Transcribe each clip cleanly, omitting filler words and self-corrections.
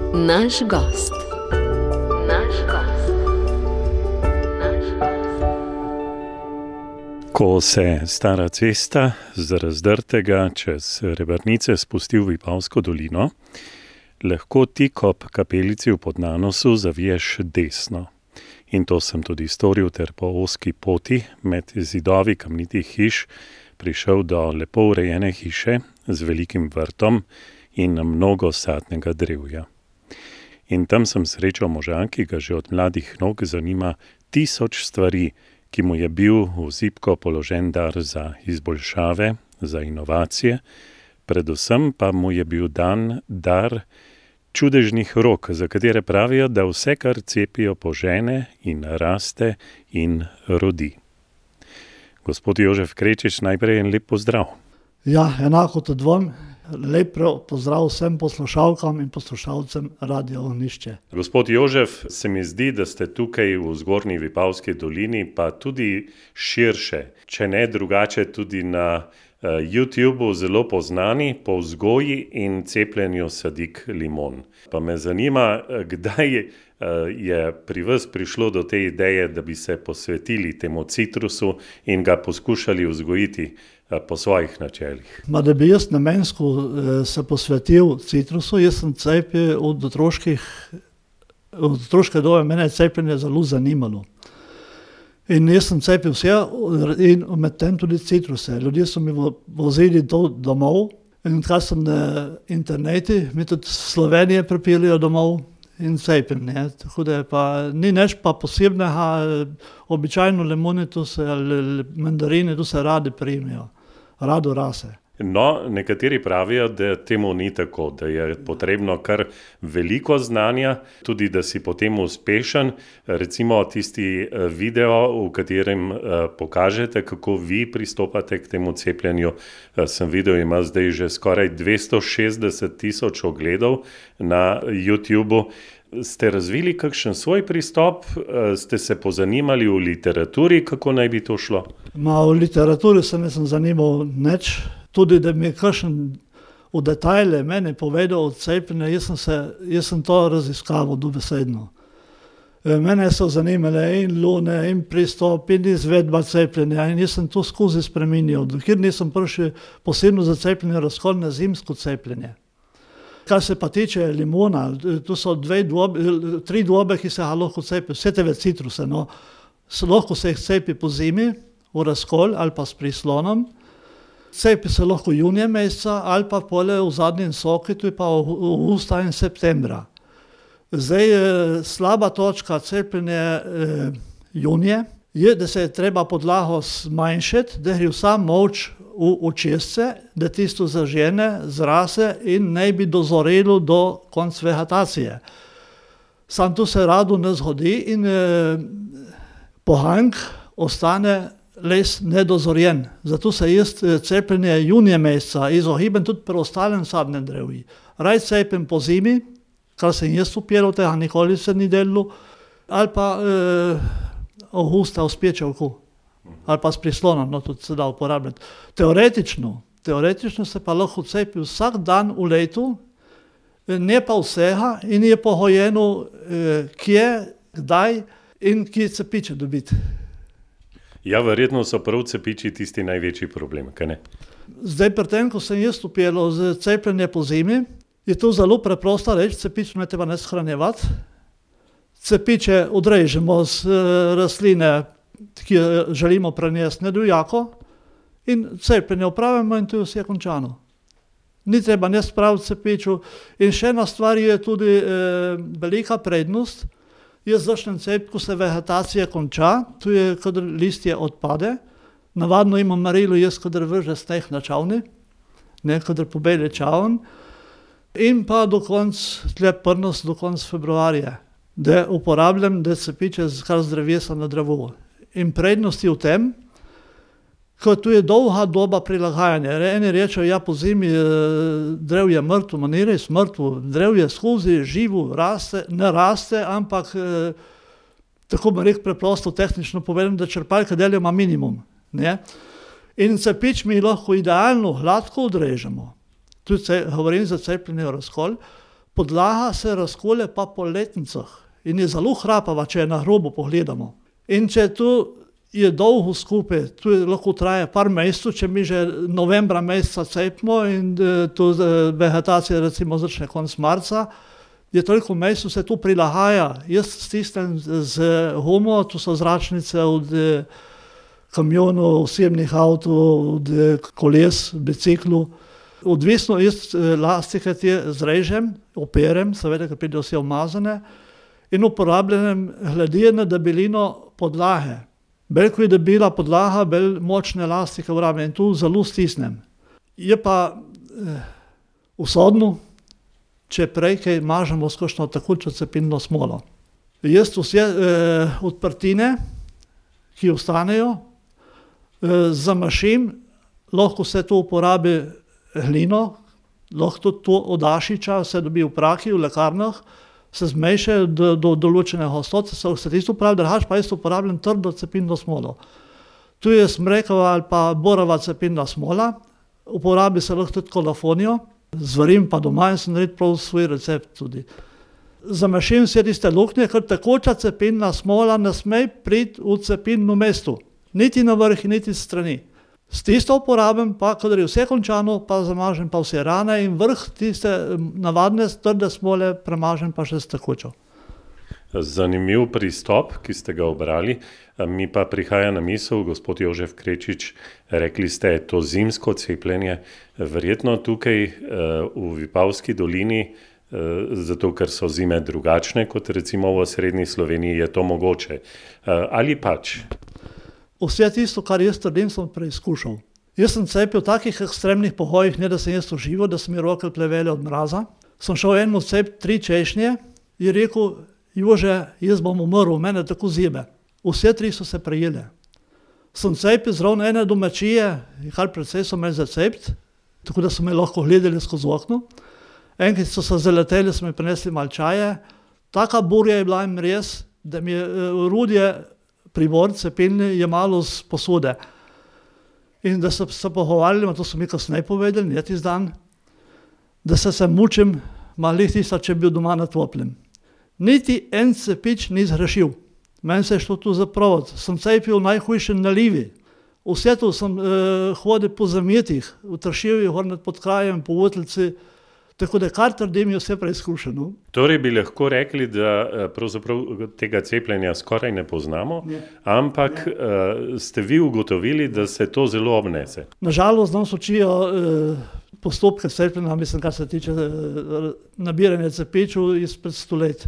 Naš gost. Ko se stara cesta z razdrtega čez Rebrnice spusti v Vipavsko dolino, lahko tik ob kapelici v Podnanosu zaviješ desno. In to sem tudi storil ter po ozki poti med zidovi kamnitih hiš prišel do lepo urejene hiše z velikim vrtom in mnogo sadnega drevja. In tam sem srečal moža, ki ga že od mladih nog zanima 1000 stvari, ki mu je bil v zibko položen dar za izboljšave, za inovacije, predvsem pa mu je bil dan dar čudežnih rok, za katere pravijo, da vse, kar cepijo, požene in raste in rodi. Gospod Jožef Krečič, najprej en lep pozdrav. Ja, enako tudi vam. Lep pozdrav vsem poslušalkam in poslušalcem Radio Ognjišče. Gospod Jožef, se mi zdi, da ste tukaj v Zgornji Vipavski dolini, pa tudi širše, če ne drugače tudi na YouTubeu zelo poznani po vzgoji in cepljenju sadik limon. Pa me zanima, kdaj je pri vas prišlo do te ideje, da bi se posvetili temu citrusu in ga poskušali vzgojiti po svojih načelih. Da bi jaz namensko se posvetil citrusu, jaz sem cepil od otroške dobe, mene je cepljenje zelo zanimalo. In jaz sem cepil vse in medtem tudi citruse. Ljudje so mi vozili domov in kaj sem na internetu, mi tudi Slovenije pripeljajo domov in cepim. Tako da pa ni nič pa posebnega, običajno limone ali mandarine, tu se radi primijo. Rado rase. No, nekateri pravijo, da temu ni tako, da je potrebno kar veliko znanja, tudi da si potem uspešen. Recimo tisti video, v katerem pokažete, kako vi pristopate k temu cepljenju, sem videl, ima zdaj že skoraj 260,000 ogledov na YouTubeu. Ste razvili kakšen svoj pristop? Ste se pozanimali v literaturi, kako naj bi to šlo? V literaturi se nisem zanimal nič. Tudi da mi je kakšen v detajle meni povedal od cepljenja, jaz sem to raziskaval dobesedno. Mene so zanimale in lune, in pristop, in izvedba cepljenja in jaz sem to skozi spreminjal. Dokler nisem prišel posebno za cepljenje razhod na zimsko cepljenje. Kar se pa tiče limona, tu so 3 dobe, ki se lahko cepi, vse te citruse. No. Lahko se jih cepi po zimi, v razkol ali pa s prislonom. Cepi se lahko junija meseca ali pa pole v zadnjem soki, tu je pa avgusta in septembra. Zdaj, slaba točka cepljenja junije je, da se je treba podlago zmanjšati, da gre vsa moč v očesce, da tisto zažene, zrase in ne bi dozorelo do konca vegetacije. Sam tu se rado ne zgodi in pohank ostane les nedozorjen. Zato se jaz cepljenje junija meseca izogibam tudi pri ostalem sadnem drevju. Raj cepim po zimi, kar sem jaz upiral, tega nikoli se ni delalo, ali pa avgusta v spečevku, ali pa s prislonom, no tudi se da uporabljati. Teoretično se pa lahko cepi vsak dan v letu, ne pa vsega in je pohojeno kje, kdaj in kje cepiče dobiti. Ja, verjetno so prav cepiči tisti največji problem, kaj ne? Zdaj, pri tem, ko sem jaz upelo z cepljenje po zimi, je to zelo preprosta reč, cepič ne treba ne shranjevati. Cepiče odrežemo z rastline, ki želimo prenesti na divjako in cepljenje opravimo in to je vse končano. Ni treba ne spraviti cepiču in še ena stvar je tudi velika prednost. Jaz začnem cepiti, ko se vegetacija konča, tu je, kadar listje odpade. Navadno imam marilo, jaz kadar vrže sneh na čavni, ne kadar pobelje čavn. In pa do konca februarja, da uporabljam, da cepiče kar z drevesa na drevo. In prednost je v tem, ko tu je dolga doba prilagajanja. Eni rečejo, ja, po zimi drevje mrtvo, ma ni res mrtvo, drevje skozi živo raste, ne raste, ampak tako bi rekel preprosto tehnično povedano, da črpalka delja ima minimum. Ne? In cepič mi lahko idealno, gladko odrežemo. Tu govorim za cepljenje razkol, Podlaga se razkole pa po letnicah in je zelo hrapava, če je na robu pogledamo. In če tu je dolgo skupaj, tu lahko traja par mesecev, če mi že novembra meseca cepimo in tu vegetacija recimo začne konec marca, je toliko mesecev se tu prilagaja. Jaz stisnem z gumo, tu so zračnice od kamionov, osebnih avtov, od koles, biciklu. Odvisno jaz lastike te zrežem, operem, seveda, ker pridejo vse umazane, in uporabljam glede na debelino podlage. Bolj ko je debela podlaga, bolj močne lastike uporabljam in tu zelo stisnem. Je pa usodno, če prej kaj mažemo s kakšno tekočo cepilno smolo. Jaz vse odprtine, ki ostanejo, zamašim, lahko se to uporabi glino, lahko tudi to od ašiča, se dobi v praki, v lekarnah, se zmeše do določene gostote, se tisto uporablja, drugače pa jaz uporabljam trdo cepilno smolo. Tu je smrekova ali pa borova cepilna smola, uporabi se lahko tudi kolofonijo, zvarim pa doma in sem naredil prav svoj recept tudi. Zamašim vse tiste luknje, ker tekoča cepilna smola ne sme priti v cepilno mesto, niti na vrh, niti s strani. S tisto uporabim pa, kadar je vse končano, pa zamažem pa vse rane in vrh tiste navadne trde smole premažem pa še s tekočo. Zanimiv pristop, ki ste ga obrali, mi pa prihaja na misel, gospod Jožef Krečič, rekli ste, to zimsko cepljenje, verjetno tukaj v Vipavski dolini, zato ker so zime drugačne kot recimo v srednji Sloveniji, je to mogoče. Ali pač? Vse tisto, kar jaz trdim, sem preizkušal. Jaz sem cepil v takih ekstremnih pogojih, ne da sem jaz užival, da so mi roke plevele od mraza. Sem šel enemu cepiti 3 češnje in rekel, Jože, jaz bom umrl, mene tako zjebe. Vse 3 so se prejele. Sem cepil zraven ene domačije, kar precej so me zacepiti, tako da so me lahko gledali skozi okno. Enkrat so se zaleteli, so mi prinesli malo čaje. Taka burja je bila jim res, da mi je orodje pribor cepilni je malo z posode. In da so se pogovarjali, to so mi kasneje povedali, ne tisti dan, da se mučim, malih tista, če bi bil doma na toplem. Niti en cepič ni zgrešil. Meni se je šlo tu za provod. Sem cepil v najhujšem nalivi. Vse to sem hodil po zametih, v Trševi, nad pod krajem, po Votlci, tako da kar trdim je vse preizkušeno. Torej bi lahko rekli, da pravzaprav tega cepljenja skoraj ne poznamo, ampak ste vi ugotovili, da se to zelo obnese. Nažalost, nam se učijo postopke cepljenja, mislim, kar se tiče nabiranja cepičev izpred 100 let.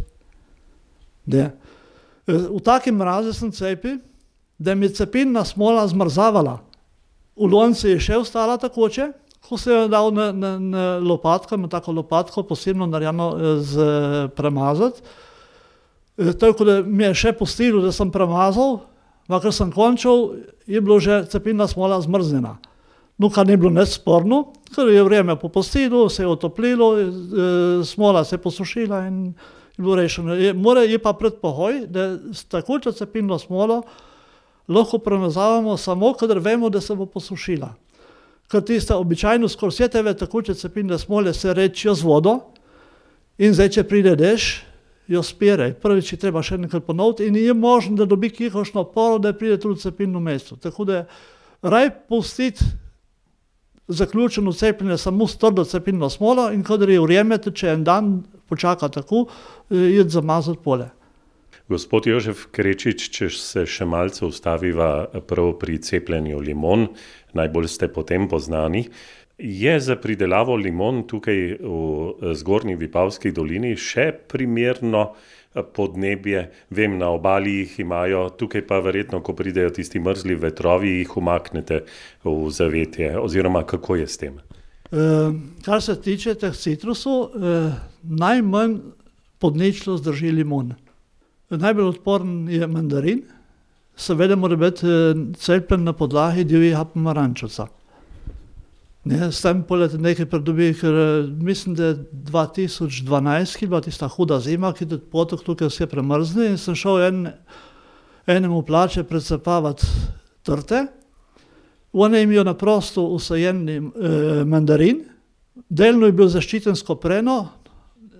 V takem mrazu sem cepil, da mi je cepilna smola zmrzavala. V lonci je še ostala takoče, ko se je dal na lopatko, na tako lopatko, posebno narejeno premazati. Tako da mi je še pustilo, da sem premazal, ker sem končal, je bilo že cepilna smola zmrznjena. No, kar ni bilo nesporno, ker je vreme popustilo, se je otoplilo, smola se je posušila in je bilo rešeno. Je pa predpogoj, da s takočo cepilno smolo lahko premazavamo samo, kadar vemo, da se bo posušila. Ker tiste običajno skoraj vse teve takoče cepilne smole se rečijo z vodo in zdaj, če pride dež, jo spiraj. Prvič je treba še nekaj ponoviti in je možno, da dobi kakšno poro, da pride tudi v cepilno mesto. Tako da raj pustiti zaključeno cepljenje samo s trdo cepilno smolo in kadar je vreme, če en dan počaka tako, je zamazati pole. Gospod Jožef Krečič, če se še malce ustaviva prav pri cepljenju limon, najbolj ste potem poznani, je za pridelavo limon tukaj v Zgornji Vipavski dolini še primerno podnebje? Vem, na obali jih imajo, tukaj pa verjetno, ko pridejo tisti mrzli vetrovi, jih umaknete v zavetje, oziroma kako je s tem? Kar se tiče teh citrusov, najmanj podnečno zdrži limon. Najbolj odporen je mandarin, seveda mora biti cepljen na podlagi divjega pomarančevca. S tem polet nekaj pridobi, ker mislim, da 2012, ki je bila tista huda zima, ki je potok tukaj vse premrzne in sem šel enemu plače precepavati trte. On je imel na prosto usajen mandarin, delno je bil zaščiten s kopreno,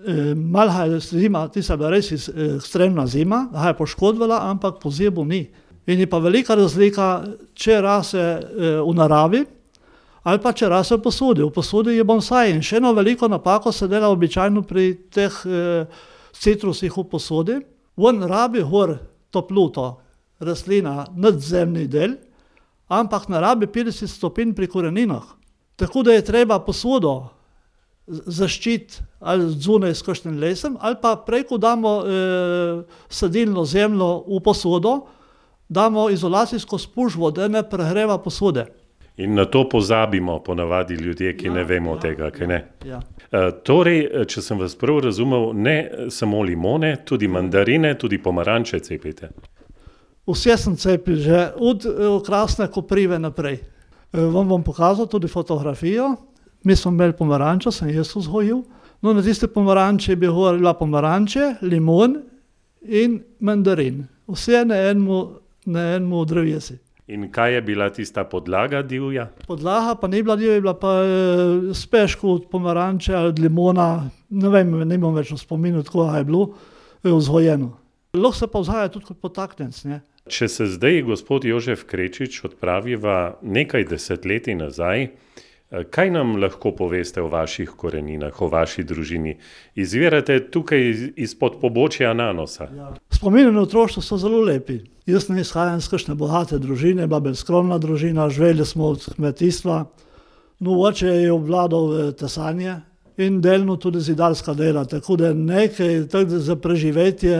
Malo je zima, tista je bila res ekstremna zima, ga je poškodovala, ampak po zebu ni. In je pa velika razlika, če rase v naravi, ali pa če rase v posodi. V posodi je bonsai in še eno veliko napako se dela običajno pri teh citrusih v posodi. On rabi gor topluto, rastlina, nadzemni del, ampak ne rabi 50 stopinj pri koreninah. Tako da je treba posodo zaščititi ali zunaj s kakšnim lesem, ali pa preko damo sadilno zemljo v posodo, damo izolacijsko spužvo, da ne pregreva posode. In na to pozabimo ponavadi ljudje, ki ne vemo tega, kaj ne. Ja. Torej, če sem vas prav razumel, ne samo limone, tudi mandarine, tudi pomaranče cepite. Vse sem cepil, že od okrasne koprive naprej. Vam bom pokazal tudi fotografijo. Mi smo imeli pomarančo, sem jaz vzgojil. No, na tiste pomaranče bi govorila pomaranče, limon in mandarin. Vse na enemu drevesi. In kaj je bila tista podlaga divja? Podlaga pa ni bila divja, je bila pa speško od pomaranče ali od limona, ne vem, nimam več v spominu, tako je bilo vzgojeno. Lahko se pa vzgaja tudi kot potaknjenc, ne. Če se zdaj gospod Jožef Krečič odpraviva nekaj desetletij nazaj, kaj nam lahko poveste o vaših koreninah, o vaši družini? Izvirate tukaj izpod pobočja Ananosa. Ja. Spomini na otroštvo so zelo lepi. Jaz ne izhajam iz kakšne bogate družine, bila bolj skromna družina, živeli smo od kmetijstva. No, oče je obvladal tesanje in delno tudi zidarska dela, tako da nekaj tako za preživetje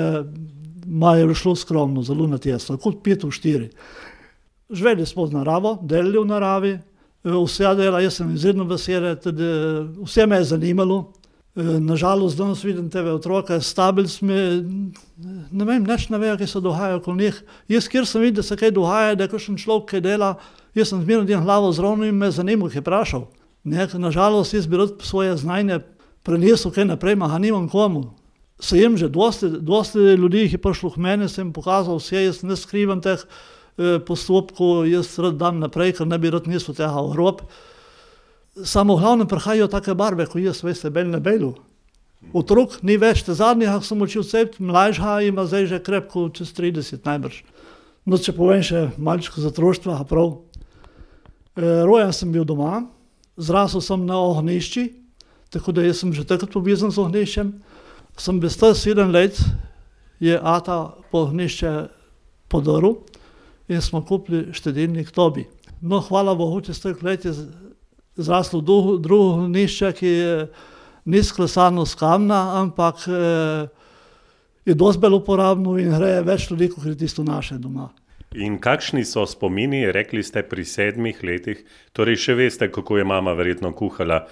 je šlo skromno, zelo natesno, kot 5 v 4. Živeli smo z naravo, delali v naravi, vse dela, jaz sem izredno vesel, tudi vse me je zanimalo. Nažalost, danes vidim tebe otroke, stabilj sme, ne vem, nič ne vejo, kaj se dogaja okoli njih. Jaz, kjer sem videl, da se kaj dogaja, da je kakšen človek kaj dela, jaz sem zmerno din glavo zravno in me zanimalo, kaj vprašal. Nažalost, jaz bi rad svoje znanje prenesel kaj naprej, ma ga nimam komu. Sejem že dosti ljudi, ki je prišlo k meni, sem pokazal vse, jaz ne skrivam teh postopkov, jaz rad dam naprej, ker ne bi rad nesel tega v grob. Samo v glavnem prihajajo take barve, ko jaz, veste, bel na belu. Otrok ni več, te zadnjih sem učil cepiti, mlajša ima zdaj že krepko čez 30 najbrž. No, če povem še malčko za otroštva, prav. Rojen sem bil doma, zrasel sem na ognjišči, tako da jaz sem že takrat povezan z ognjiščem. Sem bil star 7 let, je ata po ognjišče podaril in smo kupili štedilnik Tobi. No, hvala Bogu, čez 3 let je zraslo drugo ognjišče, ki ni sklesano z kamna, ampak je dosti bolj uporabno in gre več ljudi, kot je tisto naše doma. In kakšni so spomini, rekli ste pri 7 letih, torej še veste, kako je mama verjetno kuhala,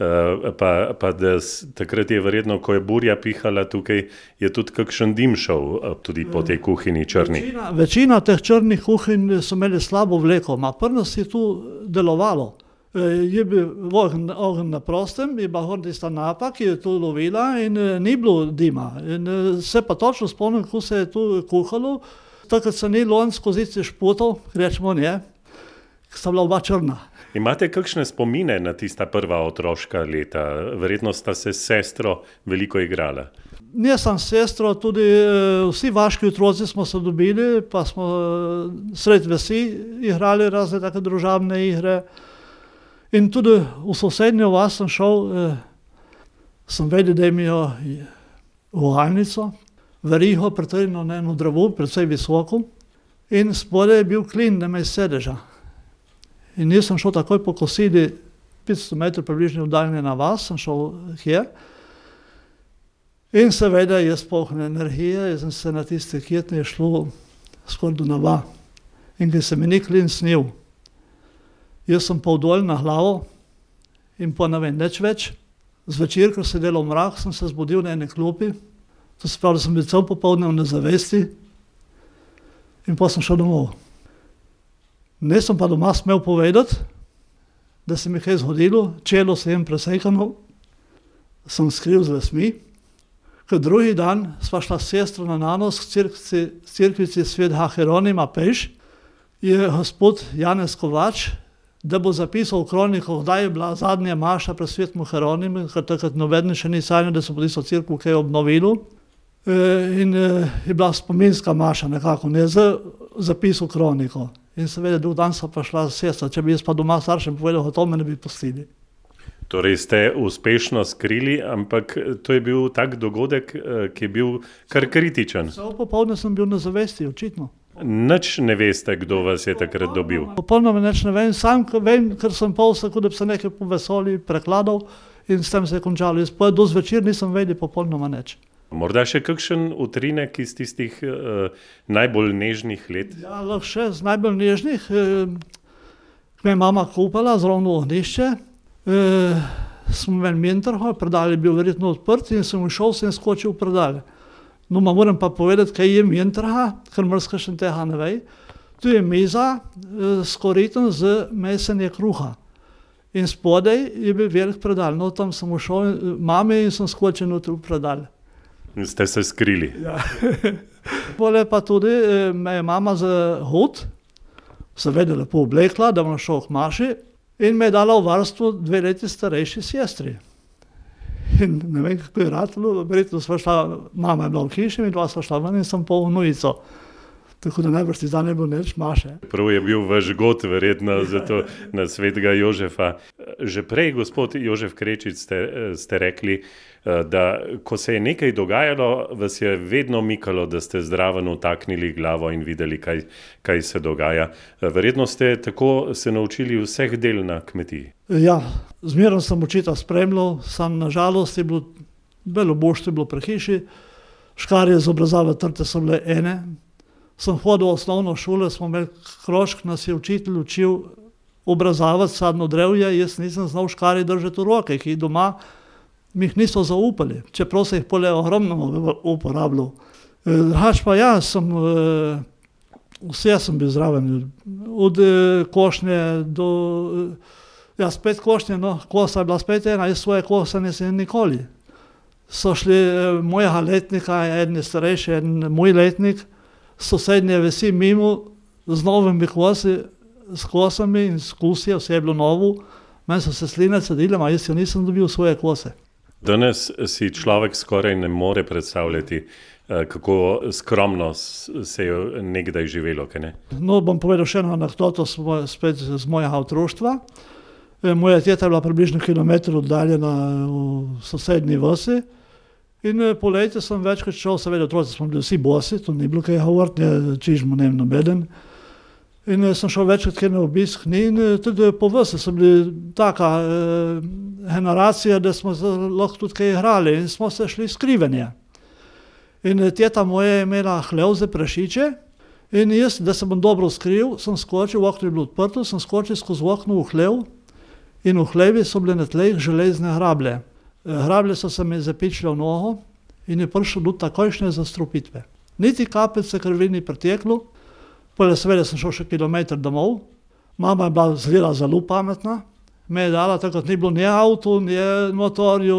pa da takrat je verjetno, ko je burja pihala tukaj, je tudi kakšen dim šel tudi po tej kuhinji črni. Večina teh črnih kuhinj so imeli slabo vleko, ma pri nas je tu delovalo. Je bil ogenj na prostem, je bila gor tista napa, ki je tu lovila in ni bilo dima. In se pa točno spomnim, ko se je tu kuhalo, takrat se ni lonc skozi šputov, rečemo ne, sta bila oba črna. Imate kakšne spomine na tista prva otroška leta? Verjetno sta se s sestro veliko igrala. Ne sem sestro, tudi vsi vaški otroci smo se dobili, pa smo sred vasi igrali razne take družabne igre. In tudi v sosednjo vas sem šel, sem vedel, da imajo uhalnico, verigo pritrjeno na eno drevo, precej visoko, in spodaj je bil klin, da me je sedeža. In jaz sem šel takoj po kosili, 500 metrov približno oddaljene na vas, sem šel kjer. In seveda jaz polna energije, jaz sem se na tiste kjetne šlo skoraj do neba. In ko se mi ni klin snil, jaz sem pa dol na glavo in pa ne vem nič več. Zvečer, ko se delal mrak, sem se zbudil na ene klopi, to se pravi, da sem bil cel popoldne v nezavesti in pa sem šel domov. Nisem pa doma smel povedati, da se mi kaj zgodilo, čelo se jim presekano, sem skril z lasmi, ker drugi dan sva šla s sestro na Nanos k cerkvici Svetega Hieronima Peš, je gospod Janez Kovač da bo zapisal v kroniko, kdaj je bila zadnja maša pred svetom Hieronimom, ker takrat nobeden še ni sanjal, da so po tisto cerkev kaj obnovili. In je bila spominska maša nekako, ne, z zapisu kroniko. In seveda drug dan so pa šla sestra, če bi jaz pa doma staršem povedal, to me ne bi pustili. Torej ste uspešno skrili, ampak to je bil tak dogodek, ki je bil kar kritičen. Vse popoldne sem bil na zavesti, očitno. Nič ne veste, kdo vas je takrat dobil. Popolnoma nič ne vem, sam vem, ker sem pol tako, da bi se nekaj po vesolju prekladal in s tem se je končalo. Jaz do zvečer nisem vedel popolnoma nič. Morda še kakšen utrinek iz tistih najbolj nežnih let? Ja, lahko še z najbolj nežnih. Me je mama kupala zrovno ohnišče. Smo imeli mentorho, predal je bil verjetno odprt in sem šel, sem skočil v predal. No, moram pa povedati, kaj je mentorha, ker marsikšen tega ne ve. Tu je miza s koritom z mesenje kruha. In spodaj je bil velik predal. No, tam sem šel mame in sem skočil notri v predal. In ste se skrili. Ja. Pole pa tudi me je mama za hod, seveda lepo oblekla, da bom šel k maši, in me je dala v varstvo 2 leti starejši sestri. In ne vem, kako je ratalo, verjetno sva šla, mama je bila v hiši, in dva sva šla ven in sem pol vnujico. Tako da najbrž ti zdaj ne bo nič maše. Prav je bil vaš god verjetno zato na svetega Jožefa. Že prej, gospod Jožef Krečič, ste rekli, da ko se je nekaj dogajalo, vas je vedno mikalo, da ste zraven utaknili glavo in videli, kaj se dogaja. Verjetno ste tako se naučili vseh del na kmetiji. Ja, zmerno sem očeta spremljal, sam na žalost je bilo, beloboštvo je bilo pri hiši, škarje z obrazave trte so bile ene. Sem hodil v osnovno šolo, smo imeli krožk, nas je učitelj učil obrazavati sadno drevje, jaz nisem znal škarje držati v roke, ki doma mi jih niso zaupali, čeprav se jih pole ogromno uporabljal. Drugač pa ja, vse sem bil zraven, od košnje do, ja spet košnje, no, kosa je bila spet ena, jaz svoje kose nisem nikoli. So šli mojega letnika, eden je starejši, eden moj letnik, sosednje vesi mimo z novimi kosi, s kosami in skusje, vse je bilo novo, meni so se sline cedile, a jaz jo nisem dobil svoje kose. Danes si človek skoraj ne more predstavljati, kako skromno se je nekdaj živelo, kaj ne? No, bom povedal še eno anekdoto spet z mojega otroštva. Moja teta je bila približno kilometer oddaljena v sosednji vasi in poleti sem večkrat šel, seveda otroci smo bili vsi bosi, to ni bilo kaj govoriti, čižmo ne vem nobeden. In sem šel večkrat kjer na obisk in tudi po vasi so bili taka generacija, da smo lahko tudi kaj igrali in smo se šli skrivenje. In teta moja je imela hlev za prašiče in jaz, da se bom dobro skril, sem skočil, okno je bilo odprto, sem skočil skozi okno v hlev in v hlevi so bile na tleh železne grablje. Grablje so se mi zapičile v nogo in je prišlo do takojšnje zastrupitve. Niti kapljice krvi ni preteklo. Potem seveda sem šel še kilometer domov, mama je bila zgleda zelo pametna, me je dala, takrat ni bilo ni avto, ni motorju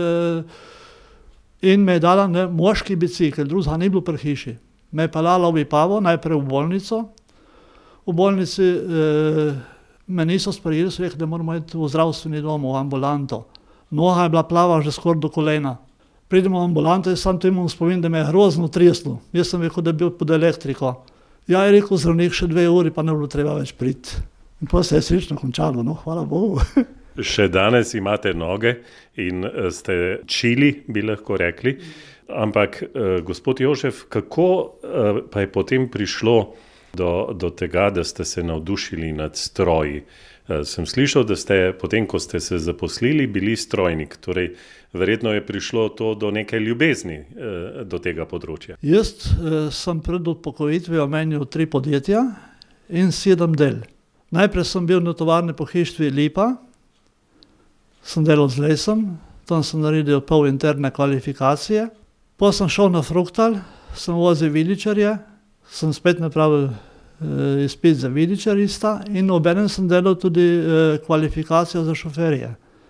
in me je dala moški bicikl, drugega ni bilo pri hiši. Me je peljala v Vipavo, najprej v bolnico. V bolnici me niso sprejeli, so rekli, da moramo iti v zdravstveni dom, v ambulanto. Noga je bila plava že skoraj do kolena. Pridemo v ambulanto in sam to imam spomin, da me je grozno treslo. Jaz sem rekel, da je bil pod elektriko. Ja, je rekel zdravnik, še 2 uri, pa ne bilo treba več priti. In potem se je srečno končalo, no, hvala Bogu. Še danes imate noge in ste čili, bi lahko rekli. Ampak, gospod Jožef, kako pa je potem prišlo do tega, da ste se navdušili nad stroji? Sem slišal, da ste potem, ko ste se zaposlili, bili strojnik. Torej, verjetno je prišlo to do neke ljubezni do tega področja. Jaz sem pred odpokojitvijo menil 3 podjetja in 7 del. Najprej sem bil na tovarni pohištvi Lipa, sem delal z lesom, tam sem naredil pol interne kvalifikacije. Potem sem šel na Fruktal, sem vozil viličarje, sem spet napravil izpit za viličarista in obenem sem delal tudi kvalifikacijo za šoferje.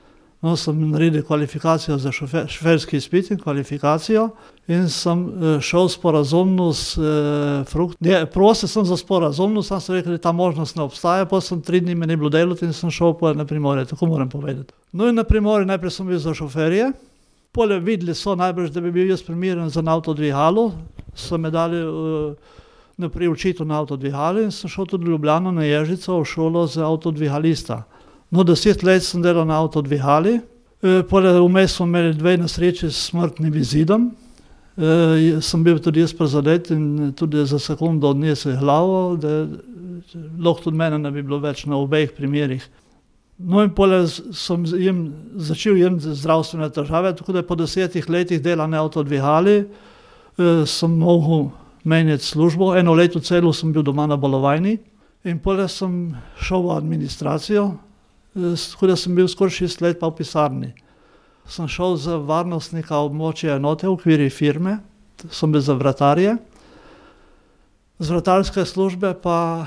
No, sem naredil kvalifikacijo za šoferski izpit in kvalifikacijo in sem šel sporazumnost prosil sem za sporazumnost, sam sem rekel, da ta možnost ne obstaja, potem sem 3 dni me ni bilo delati in sem šel na Primorje, tako moram povedati. No in na Primorje najprej sem bil za šoferje, pole videli so najbrž, da bi bil jaz primeren za avtodvigalo, so me dali na priučitev na avtodvigalo in sem šel tudi v Ljubljano na Ježico v šolo za avtodvigalista. No, 10 let sem delal na avtodvigali, vmes smo imeli 2 nesreči s smrtnim izidom, sem bil tudi jaz prizadet in tudi za sekundo odnesel glavo, da lahko tudi mene ne bi bilo več na obeh primerih. No in pole sem začel imeti zdravstvene težave, tako da po 10 letih dela na avtodvigali sem mogel menjati službo, 1 leto celo sem bil doma na bolovajni in pole sem šel v administracijo, tako da sem bil skoraj 6 let pa v pisarni. Sem šel za varnostnika območja enote v okviru firme, sem bil za vratarje, z vratarske službe pa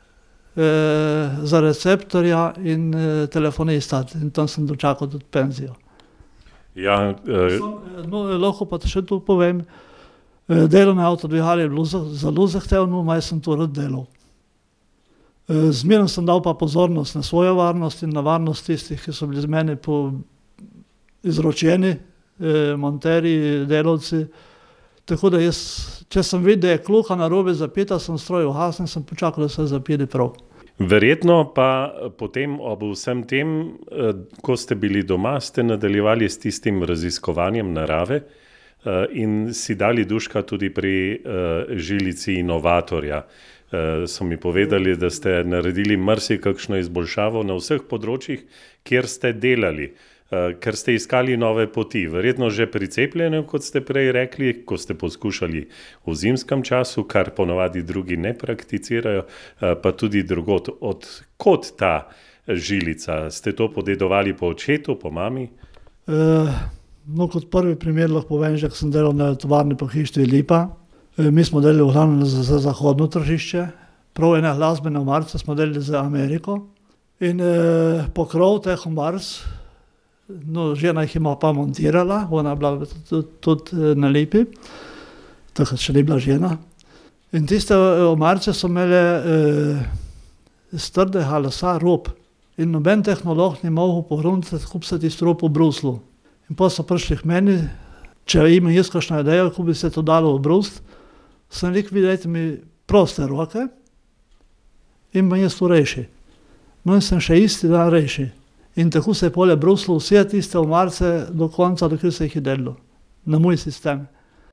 za receptorja in telefonista in tam sem dočakal tudi penzijo. Ja, No, lahko pa še tu povem, delo na avtodvigali je bilo zelo zahtevno, malo sem to rad delal. Zmeraj sem dal pa pozornost na svojo varnost in na varnost tistih, ki so bili z meni izročeni, monterji, delavci. Tako da jaz, če sem videl, da je kluha narobe zapeta, sem stroj ugasnil in sem počakal, da se zapede prav. Verjetno pa potem ob vsem tem, ko ste bili doma, ste nadaljevali s tistim raziskovanjem narave in si dali duška tudi pri žilici inovatorja. So mi povedali, da ste naredili marsikakšno izboljšavo na vseh področjih, kjer ste delali, ker ste iskali nove poti. Verjetno že pri cepljenju, kot ste prej rekli, ko ste poskušali v zimskem času, kar ponovadi drugi ne prakticirajo, pa tudi drugod. Odkot ta žilica? Ste to podedovali po očetu, po mami? No, kot prvi primer lahko povem, že ko sem delal na tovarni po Hištvi Lipa. Mi smo delali v glavnem za zahodno tržišče, prav ene glasbene omarice smo delali za Ameriko in pokrov teh omaric, no, žena jih ima pa montirala, ona je bila tudi na Lipi, takrat še ni bila žena. In tiste omarice so imele iz trdega lesa rob in noben tehnolog ni mogel pogruniti, kupiti strop v Bruslu. In potem so prišli k meni, če imam jaz kakšno idejo, kako bi se to dalo v Brust, sem rekel, vidite mi proste roke in bom jaz to reši. No in sem še isti dan reši. In tako se je pole Bruslu vse tiste omarice do konca, dokler se jih je delalo. Na moj sistem.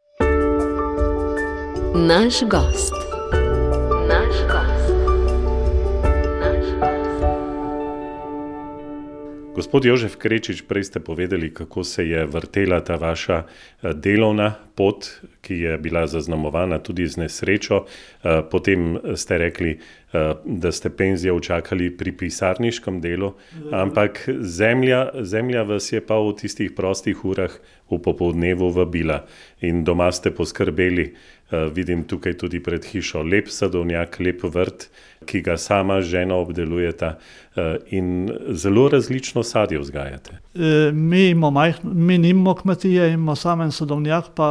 Naš gost. Gospod Jožef Krečič, prej ste povedali, kako se je vrtela ta vaša delovna pot, ki je bila zaznamovana tudi z nesrečo. Potem ste rekli, da ste penzijo čakali pri pisarniškem delu, ampak zemlja vas je pa v tistih prostih urah v popoldnevu vabila in doma ste poskrbeli. Vidim tukaj tudi pred hišo lep sadovnjak, lep vrt, ki ga sama žena obdelujeta in zelo različno sadje vzgajate. Mi nimamo kmetije, imamo samo en sadovnjak pa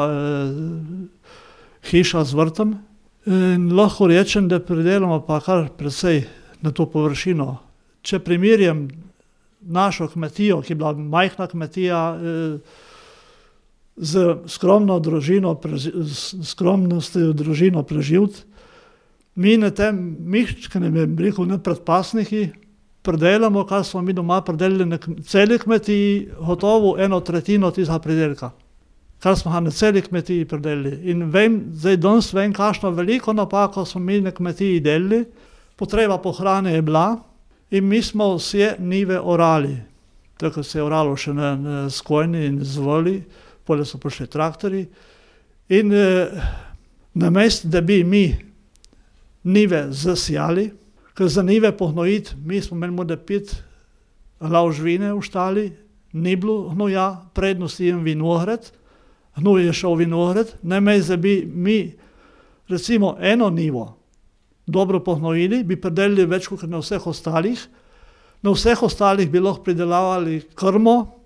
hiša z vrtom. In lahko rečem, da pridelamo pa kar precej na to površino. Če primerjam našo kmetijo, ki je bila majhna kmetija, z skromnostjo družino preživeti. Mi na tem miščkanem brihu, na predpasniki, pridelamo, kar smo mi doma pridelali na celi kmetiji, gotovo 1/3 tistega pridelka, kar smo na celi kmetiji pridelali. In danes vem, kakšno veliko napako smo mi na kmetiji delali, potreba po hrani je bila in mi smo vse njive orali. Tako se je oralo še na skojni in zvoli, potem so prišli traktorji in namesto, da bi mi njive zasijali, ker za njive pohnojiti, mi smo imeli morda 5 glav živine v štali, ni bilo hnoja, prednost jem vinograd, hnoj je šel vinograd, namesto, da bi mi recimo eno njivo dobro pohnojili, bi pridelali več kot na vseh ostalih. Na vseh ostalih bi lahko pridelavali krmo,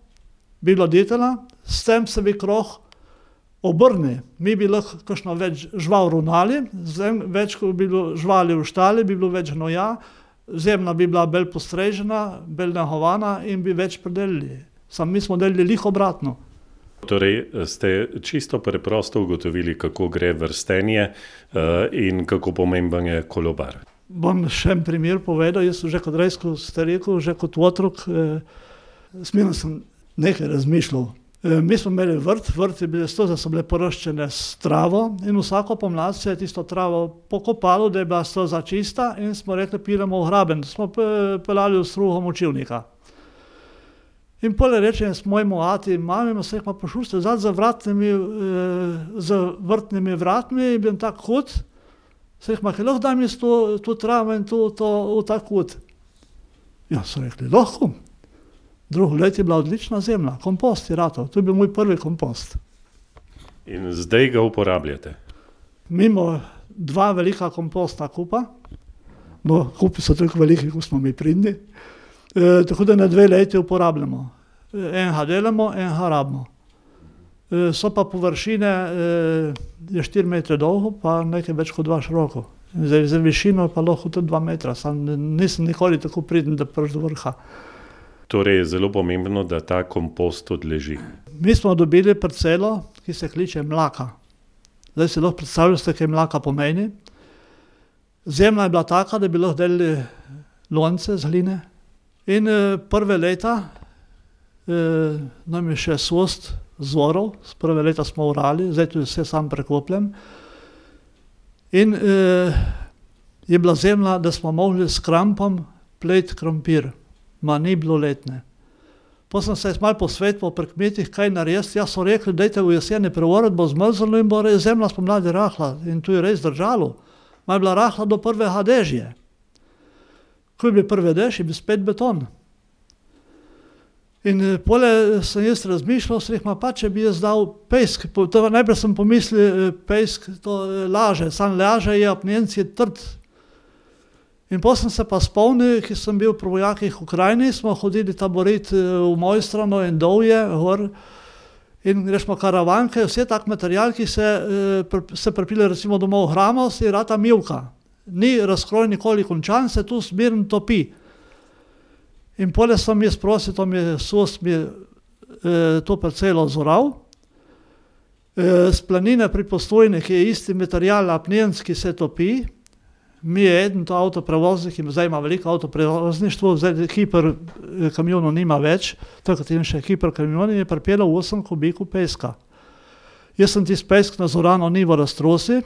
bilo detela, s tem se bi krog obrnil. Mi bi lahko kakšno več žival ravnali, več, ko bi bilo živali v štali, bi bilo več hnoja, zemlja bi bila bolj postrežena, bolj nahovana in bi več predelili. Sam mi smo delili lih obratno. Torej ste čisto preprosto ugotovili, kako gre vrstenje in kako pomemben je kolobar. Bom še en primer povedal, jaz sem že kot rejsko rekel, že kot otrok, smiren sem nekaj razmišljal. Mi smo imeli vrt je bil zato, da so bile poroščene s travo in vsako pomlad se je tisto travo pokopalo, da je bila stoza čista in smo rekli, pidemo v hraben, smo peljali v struho močivnika. In pole rečem s mojemu ati in mami, se jih pa pošušte za vrtnimi vratmi in bil tak hud, se jih ma, lahko daj mi to travo in to v tak hud. Ja, so rekli, lahko. Drugo let je bila odlična zemlja, kompost je ratal, to je bil moj prvi kompost. In zdaj ga uporabljate? Mimo 2 velika kompostna kupa, no kupi so toliko veliki, ko smo mi pridni, tako da na 2 leti uporabljamo. Enega delamo, enega rabimo. So pa površine, je 4 metre dolgo, pa nekaj več kot 2 široko. Za višino pa lahko tudi 2 metra, sam nisem nikoli tako priden, da priš do vrha. Torej je zelo pomembno, da ta kompost odleži. Mi smo dobili parcelo, ki se kliče Mlaka. Zdaj si lahko predstavljate, kaj Mlaka pomeni. Zemlja je bila taka, da bi lahko delili lonce z gline. In prve leta nam je še sost zorov, prve leta smo orali, zdaj tu je vse sam prekopljen. In je bila zemlja, da smo mogli s krampom pleti krompir. Ma ni bilo letne. Potem sem se malo posvetoval pri kmetih, kaj narediti. Jaz so rekli, dajte v jeseni preorati, bo zmrzlo in bo zemlja spomladi rahla. In tu je res držalo. Ma je bila rahla do prvega dežja. Ko je bil prvi dež, je bil spet beton. In pole sem jaz razmišljal, sem rekel, pa če bi jaz dal pesk, najprej sem pomislil, pesk to laže, sam laže je, apnenc je trd. In potem sem se pa spomnil, ki sem bil pri vojakih v Ukrajini, smo hodili taboriti v Mojstrano in Dovje, gor, in rečemo karavanke, vse tak material, ki se pripile recimo domov v Hramos, je rata mivka. Ni razkroj nikoli končan, se tu smirno topi. In pole sem jaz prosil, sos mi to parcelo zoral. S planine pri Postojni, ki je isti material, apnenc, ki se topi, mi je eden to avtoprevoznik, ki zdaj ima veliko avtoprevozništvo, zdaj hiper kamionov nima več, takrat je še hiper kamion in je pripeljal 8 kubikov peska. Jaz sem tisti pesk na zorano nivo raztrosil,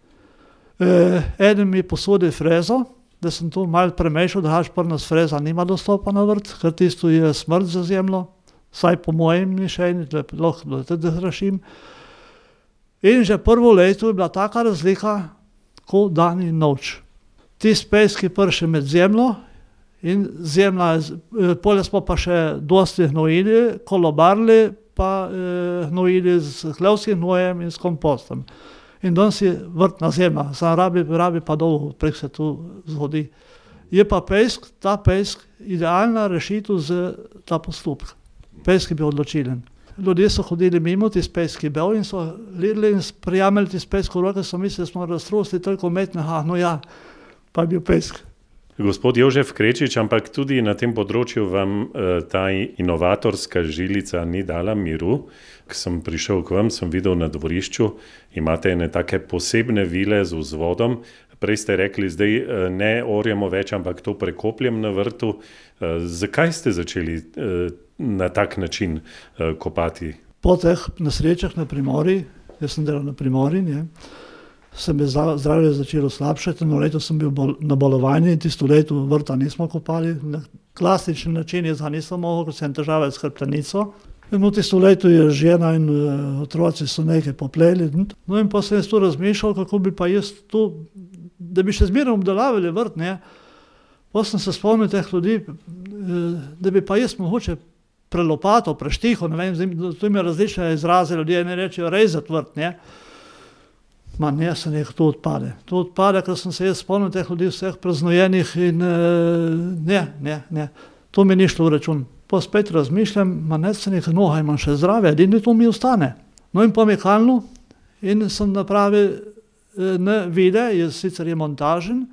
eden mi posodil frezo, da sem to malo premešal, da prnas freza nima dostopa na vrt, ker tisto je smrt za zemljo, saj po mojem mišljenju, da lahko tudi zrašim. In že prvo leto je bila taka razlika, ko dan in noč. Tisti pesk je prišel med zemljo in zemlja, pole smo pa še dosti hnojili, kolobarili, pa hnojili z hlevskim hnojem in s kompostom. In danes je vrtna zemlja, sam rabi pa dolgo, prek se tu zgodi. Je pa pesk, ta pesk, idealna rešitev za ta postopek. Pesk je bil odločilen. Ljudje so hodili mimo, tisti pesk je bil in so gledali in prijamili tisti pesk v roke, so mislili, da smo raztrosili toliko umetnega hnoja, pa je bil pesk. Gospod Jožef Krečič, ampak tudi na tem področju vam ta inovatorska žilica ni dala miru. Ko sem prišel k vam, sem videl na dvorišču, imate ene take posebne vile z vzvodom. Prej ste rekli, zdaj ne orjemo več, ampak to prekopljem na vrtu. Zakaj ste začeli na tak način kopati? Po teh nesrečah na Primorji, jaz sem delal na Primorji, se mi zdravje začelo slabšati, eno leto sem bil na bolovanju in tisto leto vrta nismo kopali. Na klasičen način jaz ga nisem mogel, ker sem težave s hrbtenico. In v tisto leto je žena in otroci so nekaj popleli. No in pa sem jaz tu razmišljal, kako bi pa jaz tu, da bi še zmeraj obdelavali vrt, pa sem se spomnil teh ljudi, da bi pa jaz mogoče prelopato, preštiho, ne vem, tu ima različne izraze, ljudje ne rečejo rezati vrt, Ma ne, se nekaj to odpade. To odpade, ker sem se jaz spomnil teh ljudi vseh praznojenih in ne. To mi ni šlo v račun. Pa spet razmišljam, se nekaj noha imam še zdrave, edino to mi ostane. No in pa mekalno in sem napravil na vide, sicer je montažen,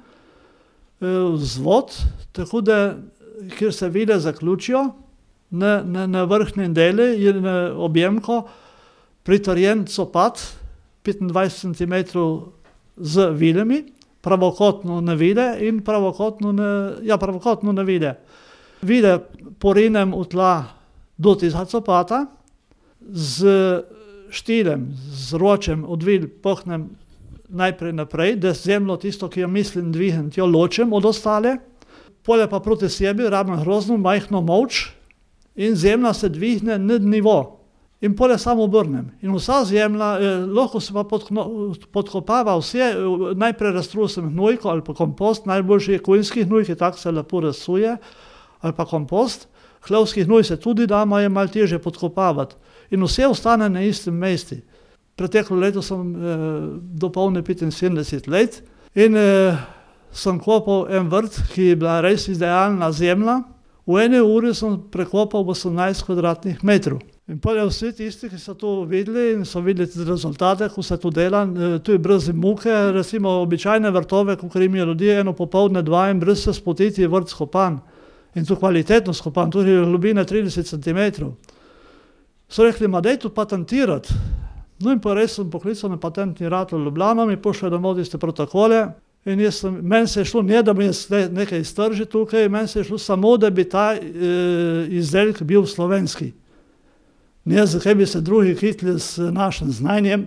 vzvod, tako da, kjer se vide zaključijo, na vrhnjem delu je na objemko pritrjen copat, 25 cm z videmi, pravokotno na vide in pravokotno na vide. Vide porinem v tla do tistega copata, z štilem, z ročem od vil pohnem najprej naprej, da zemljo tisto, ki jo mislim dvigniti, jo ločem od ostale, pole pa proti sebi rabim grozno majhno moč in zemlja se dvigne nad nivo. In pole samo obrnem. In vsa zemlja, lahko se pa podkopava vse, najprej raztrusim gnojko ali pa kompost, najboljši je konjski gnoj, ki tako se lepo razsuje, ali pa kompost. Hlavski gnoj se tudi da, je malo težje podkopavati. In vse ostane na istem mestu. Preteklo leto sem dopolnil 75 let in sem kopal en vrt, ki je bila res idealna zemlja. V eni uri sem prekopal 18 kvadratnih metrov. In potem vsi tisti, ki so to videli in so videli rezultate, ko se to dela, tu je brez muke, recimo običajne vrtove, ko imajo ljudje eno popoldne, dva in brez se spotiti je vrt skopan. In to kvalitetno skopan, tudi globine 30 cm. So rekli, daj to patentirati. No in pa res sem poklical na patentni urad v Ljubljano, mi pošlje domov tiste protokole in meni se je šlo, ne da bi nekaj iztržil tukaj, meni se je šlo samo, da bi ta izdelek bil slovenski. Ne, zakaj bi se drugi hitli s našim znanjem.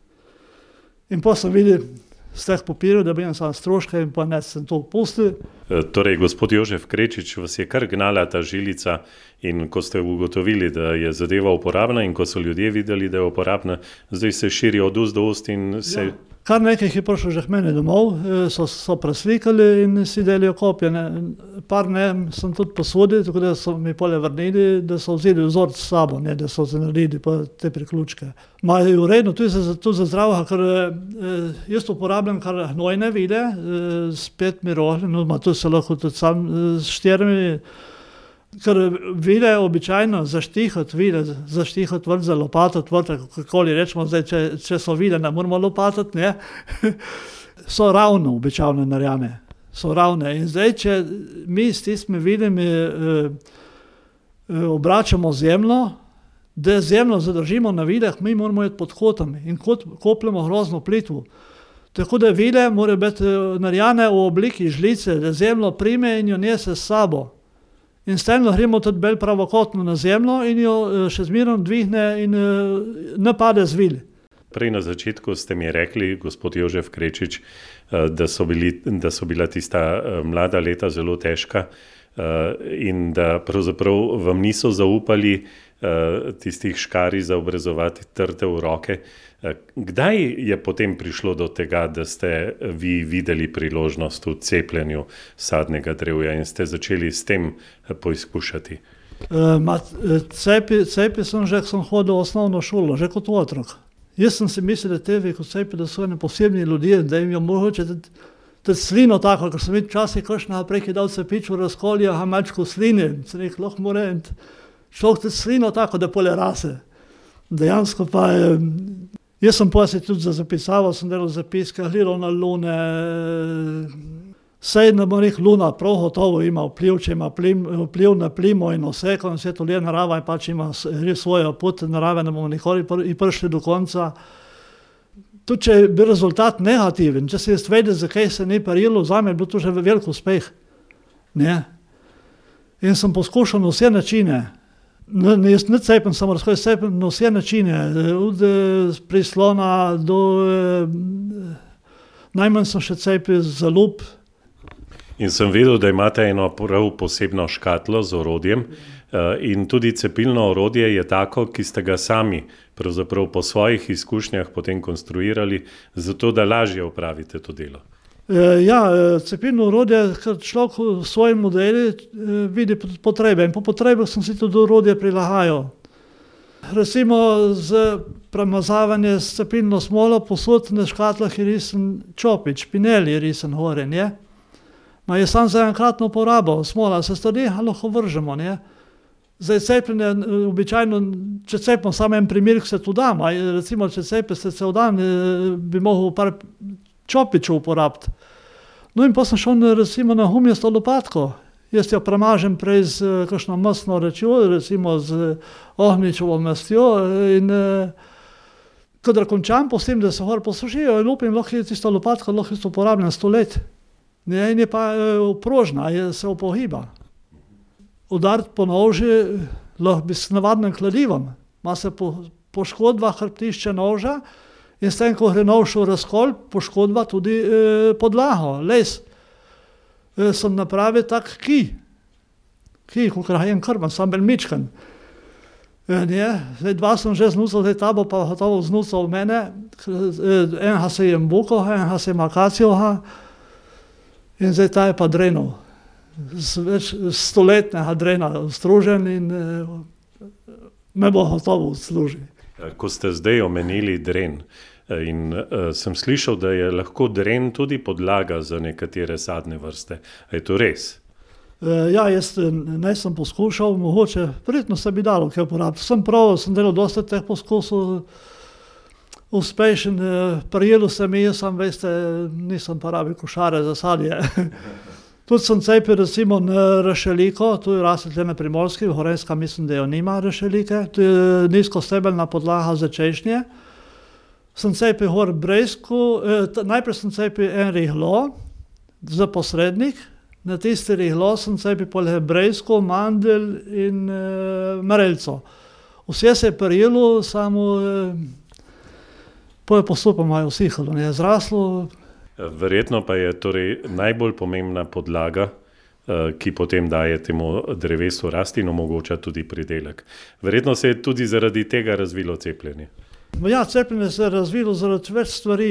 In pa sem videl z teh papirjev, da bi imel samo stroške in pa ne sem to pustil. Torej, gospod Jožef Krečič, vas je kar gnala ta žilica in ko ste ugotovili, da je zadeva uporabna in ko so ljudje videli, da je uporabna, zdaj se širi od ust do ust in se... Ja. Kar nekaj je prišlo že k meni domov, so preslikali in si delijo kopije. Par sem tudi posodil, tako da so mi pole vrnili, da so vzeli vzorc s sabo, ne, da so se naredili pa te priključke. Je uredno, tudi za zdravega, ker jaz uporabljam kar hnojne vide, s 5 rohli, no, tu se lahko tudi sam s 4, ker vide običajno zaštihati vrt za lopatati vrt, kakoli rečemo zdaj, če so vide, ne moramo lopatati, ne, so ravno običajno narejene, so ravne. In zdaj, če mi s tistimi videmi obračamo zemljo, da zemljo zadržimo na videh, mi moramo iti pod kotami in kopljamo grozno plitvo. Tako da vide morajo biti narejene v obliki žlice, da zemljo prime in jo nese s sabo. In s tem gremo tudi bolj pravokotno na zemljo in jo še zmerno dvigne in ne pade z vil. Prej na začetku ste mi rekli, gospod Jožef Krečič, da so bila tista mlada leta zelo težka in da pravzaprav vam niso zaupali tistih škarij za obrezovati trte v roke. Kdaj je potem prišlo do tega, da ste vi videli priložnost v cepljenju sadnega drevja in ste začeli s tem poizkušati? Cepi sem že, ko sem hodil v osnovno šolo, že kot otrok. Jaz sem si mislil, da tevi kot cepi, da so ene posebni ljudje, da jim je mogoče tudi slino tako, ker sem videl včasih kakšna prej, ki dal cepič v razkolje, mačko sline, se nek lahko more in človek tudi slino tako, da pole rase. Dejansko pa jaz sem pa se tudi zapisaval, sem delal zapiske, gledal na lune, sej ne bo nek luna, prav gotovo ima vpliv, če ima vpliv na plimo in vse, ko se to le narava in pač ima svojo pot narave, ne bomo nikoli prišli do konca. Tudi če bi rezultat negativen, če se jaz vedel, zakaj se ni parilo, zame je bil to že velik uspeh. Ne? In sem poskušal na vse načine. Jaz ne cepim, samo razhoj cepim na vse načine, od prislona do najmanj sem še cepil za lup. In sem vedel, da imate eno prav posebno škatlo z orodjem in tudi cepilno orodje je tako, ki ste ga sami pravzaprav po svojih izkušnjah potem konstruirali, zato da lažje opravite to delo. Ja, cepilno orodje, ker človek v svojem modeli vidi potrebe in po potrebah sem si tudi orodje prilagajal. Recimo z premazavanje s cepilno smolo posod na škatlah je risen čopič, špinel je risen gore, ne? Je sam za enkratno porabo, smola se stari, lahko vržemo, ne? Zdaj cepljenje, običajno, če cepimo samo en primer, se to da, recimo, če cepi se cel dan, bi mogel par čopičev uporabiti. No in pa sem šel recimo na humijasto lopatko. Jaz jo premažem prej z kakšno mastno rečjo, recimo z ognjičevo mastjo in kadar končam, pustim, da se gor posušijo in lupim, lahko je tisto lopatko, lahko je uporabljena 100 let. In je pa prožna, se opogiba. Udariti po noži lahko bi s navadnim kladivom. Ima se poškodba hrbtišča noža in s tem, ko gre nož v razkol, poškodba tudi podlago, les. Sem napravil tak kij, kakor en krman, sam bel mičkan. Zdaj 2 sem že znucal, zdaj ta bo pa gotovo znucal mene. Enega se jem buko, enega se jem akacijoha in zdaj ta je pa drenov. Več 100-letnega drena stružen in me bo gotovo služi. Ko ste zdaj omenili dren, in sem slišal, da je lahko dren tudi podlaga za nekatere sadne vrste. Je to res? Ja, jaz nisem poskušal, mogoče, verjetno se bi dalo kaj uporabiti. Sem delal dosti teh poskusov, uspešen, prijelo se mi, sam veste, nisem pa rabil košare za sadje. Tudi sem cepil recimo na rešeliko, tu je raste tle na Primorski, Gorenjska mislim, da jo nima rešelike, tu je nizkostebelna podlaga za češnje. Sem cepil gor brejsku, najprej sem cepil en rihlo za posrednik, na tisti rihlo sem cepil pole brejsko, mandel in marelco. Vse se je prijelo, samo poje postopoma je usihalo, ne je zraslo. Verjetno pa je torej najbolj pomembna podlaga, ki potem daje temu drevesu rasti in omogoča tudi pridelek. Verjetno se je tudi zaradi tega razvilo cepljenje. Ja, cepljenje se je razvilo zaradi več stvari.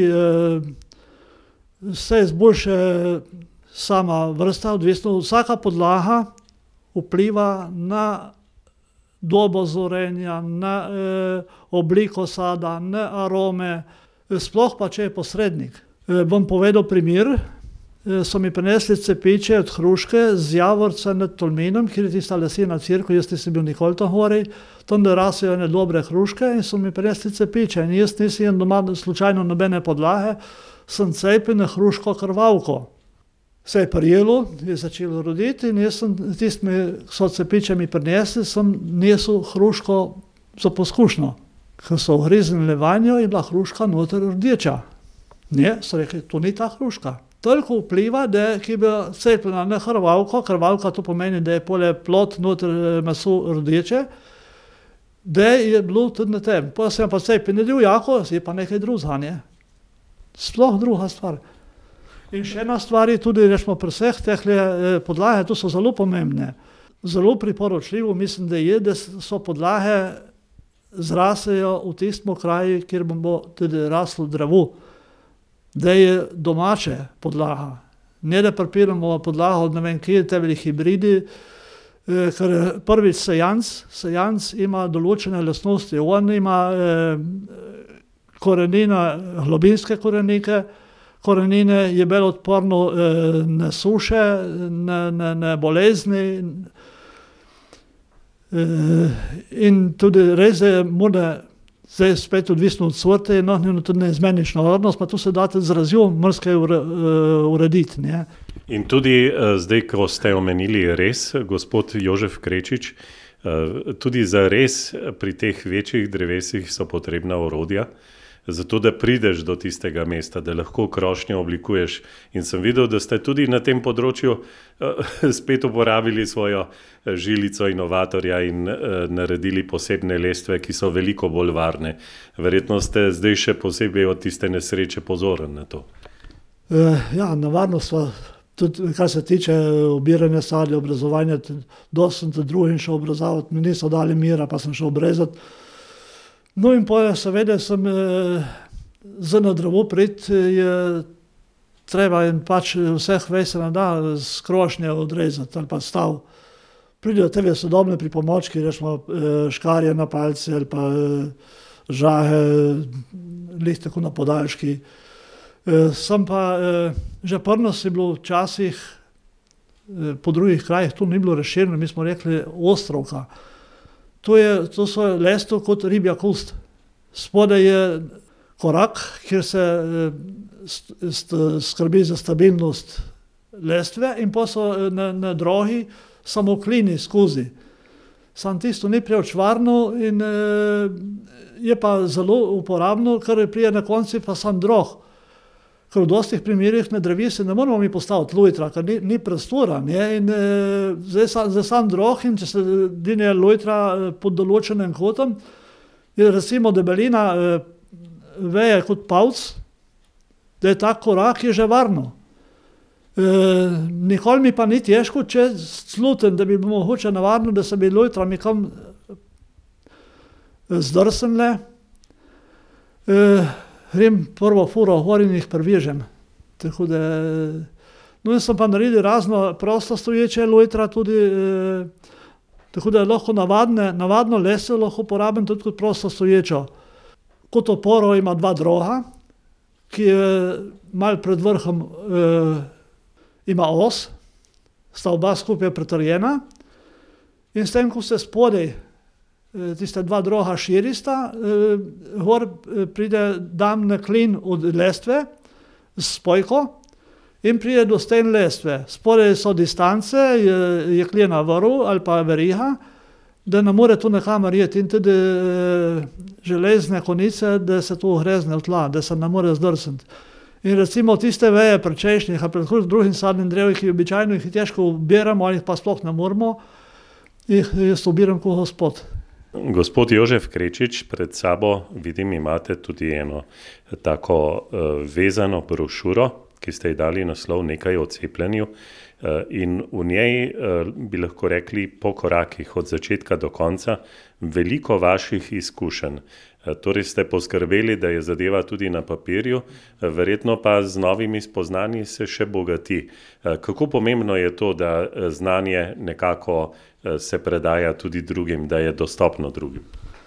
Se izboljša sama vrsta, odvisno. Vsaka podlaga vpliva na dobo zorenja, na obliko sada, na arome, sploh pa če je posrednik. Bom povedal primer. So mi prinesli cepiče od hruške z Javorca nad Tolminom, kjer je tista lesena cirkev, jaz nisem bil nikoli tam gori, tam da rasejo ene dobre hruške in so mi prinesli cepiče. In jaz nisem doma slučajno nobene podlage, sem cepil na hruško krvavko. Se je prijelo, je začelo roditi in jaz sem tistimi, ki so cepiče mi prinesli, sem nesel hruško za poskušnjo. Ko so ugriznili vanjo, je bila hruška noter rdeča. Ne, so rekli, to ni ta hruška. Toliko vpliva, da ki je bila cepljena na krvavko, krvavka to pomeni, da je pole plod noter meso rdeče, da je bilo tudi na tem. Pa sem pa cepil na divjako, je pa nekaj drugega, ne. Sploh druga stvar. In še ena stvar je tudi, rečemo, pri vseh teh podlage, to so zelo pomembne. Zelo priporočljivo mislim, da je, da so podlage zrasejo v tistem kraju, kjer bo tudi raslo drevo. Da je domače podlaga. Ne da pripiramo podlago od ne vem kje, tebeli hibridi, ker prvič sejanc ima določene lastnosti. On ima korenina, globinske korenike, korenine je bolj odporno na suše, na bolezni. In tudi res je, mora zdaj spet odvisno od sorte, no, tudi neizmenična rodnost, pa tu se date z razjo mrske urediti. Ne. In tudi zdaj, ko ste omenili res, gospod Jožef Krečič, tudi za res pri teh večjih drevesih so potrebna orodja, zato da prideš do tistega mesta, da lahko krošnjo oblikuješ. In sem videl, da ste tudi na tem področju spet uporabili svojo žilico inovatorja in naredili posebne lestve, ki so veliko bolj varne. Verjetno ste zdaj še posebej od tiste nesreče pozoren na to. Ja, na varnost, tudi kar se tiče obiranja sadja, obrazovanja, dosti sem tudi drugim šel obrazavati, mi niso dali mira, pa sem šel obrezati. No in pa seveda sem za na drevo priti, je treba in pač vseh vej se ne da z krošnje odrezati ali pa stav. Pridejo tebe sodobne pripomočki, rečemo škarje na palce ali pa žahe, lih tako na podaljški. Sem pa, že prnost je bilo včasih, po drugih krajih to ni bilo razširjeno, mi smo rekli ostrovka. To so lesto kot ribja kost. Spodaj je korak, kjer se skrbi za stabilnost lestve in pa so na drogi samo klini skozi. Sam tisto ni preveč varno in je pa zelo uporabno, ker prije na konci pa sam drog. Ker v dostih primerih na drevesu ne moramo mi postaviti lojtra, ker ni prostora. In za sam drog, in če se dine lojtra pod določenim kotom, je recimo debelina veje kot palc, da je tak korak, je že varno. Nikoli mi pa ni težko, če slutim, da bi bilo mogoče nevarno, da se bi lojtra mi kam zdrsenle. Grem prvo furo gor in jih privežem. Tako da, no, jaz sem pa naredil razno prosto stoječe lojtra tudi, tako da lahko navadno lesje lahko uporabim tudi kot prosto stoječo. Kot oporo ima dva droga, ki je malo pred vrhom ima os, sta oba skupaj pritrjena in s tem, ko se spodaj tiste dva droga širista, gor pride dam na klin od lestve s spojko in pride do sten lestve. Spodaj so distance, jeklena vrv ali pa veriga, da ne more tu nekamer jeti in tudi železne konice, da se tu hrezne v tla, da se ne more zdrsniti. In recimo tiste veje pri češnjih, a pred drugim sadnim drevjem, ki običajno jih težko ubiramo, ali jih pa sploh ne moramo, jih jaz ubiram kot gospod. Gospod Jožef Krečič, pred sabo vidim, imate tudi eno tako vezano brošuro, ki ste ji dali naslov Nekaj o cepljenju, in v njej bi lahko rekli po korakih od začetka do konca veliko vaših izkušenj. Torej ste poskrbeli, da je zadeva tudi na papirju, verjetno pa z novimi spoznanji se še bogati. Kako pomembno je to, da znanje nekako se predaja tudi drugim, da je dostopno drugim?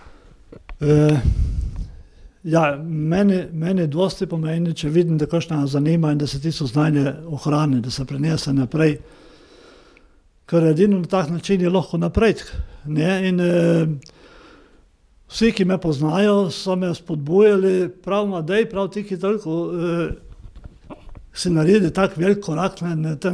Meni dosti pomeni, če vidim, da kakšna zanima in da se tisto znanje ohrani, da se prenese naprej. Ker edino na tak način je lahko napredek. In vsi, ki me poznajo, so me spodbujali, prav ti, ki toliko si naredi tak velik korak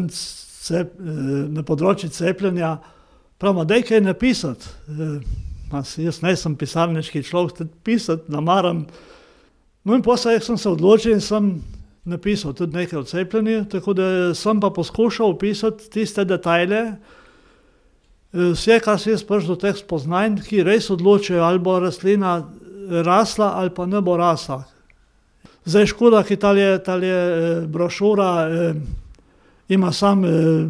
na področju cepljenja, daj kaj napisati. Jaz nisem pisarniški človek, pisati namaram. No in poslej sem se odločil in sem napisal tudi nekaj o cepljenju, tako da sem pa poskušal opisati tiste detajle, vse, kar se je prišel do teh spoznanj, ki res odločajo, ali bo rastlina rasla ali pa ne bo rasla. Zdaj škoda, ki tale brošura ima sam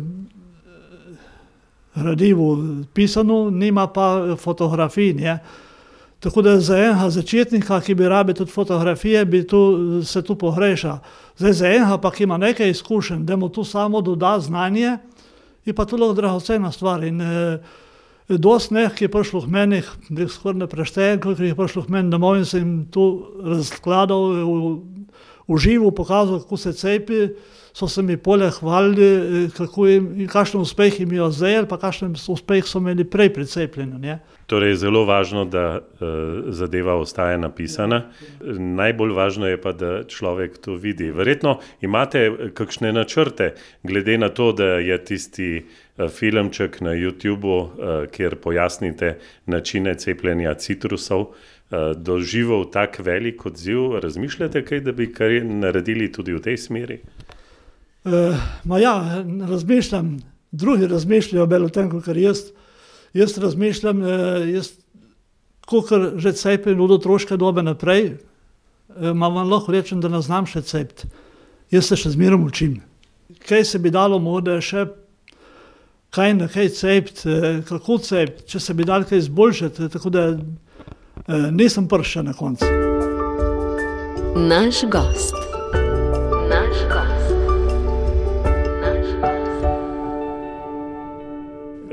gradivo pisano, nima pa fotografij. Tako da za enega začetnika, ki bi rabil tudi fotografije, se tu pogreša. Zdaj za enega pa, ki ima nekaj izkušenj, da mu tu samo doda znanje, je pa to lahko dragocena stvar. In dosti nekaj, ki je prišlo k meni, skoraj ne preštejem, koliko je prišlo k meni domov in sem jim tu razkladal, v živo pokazal, kako se cepi, so se mi polje hvalili, kakšen uspeh jim je zdaj, ali pa kakšen uspeh so imeli prej pri cepljenju. Torej je zelo važno, da zadeva ostaja napisana. Najbolj važno je pa, da človek to vidi. Verjetno imate kakšne načrte, glede na to, da je tisti filmček na YouTubeu, kjer pojasnite načine cepljenja citrusov, doživel tak velik odziv. Razmišljate kaj, da bi kaj naredili tudi v tej smeri? Razmišljam. Drugi razmišljajo bolj o tem, kot jaz. Jaz razmišljam, kakor že cepim od otroške dobe naprej, vam lahko rečem, da ne znam še cepiti. Jaz se še zmeraj učim. Kaj se bi dalo morda še kaj cepiti, kako cepiti, če se bi dalo kaj izboljšati, tako da nisem prišel na koncu. Naš gost.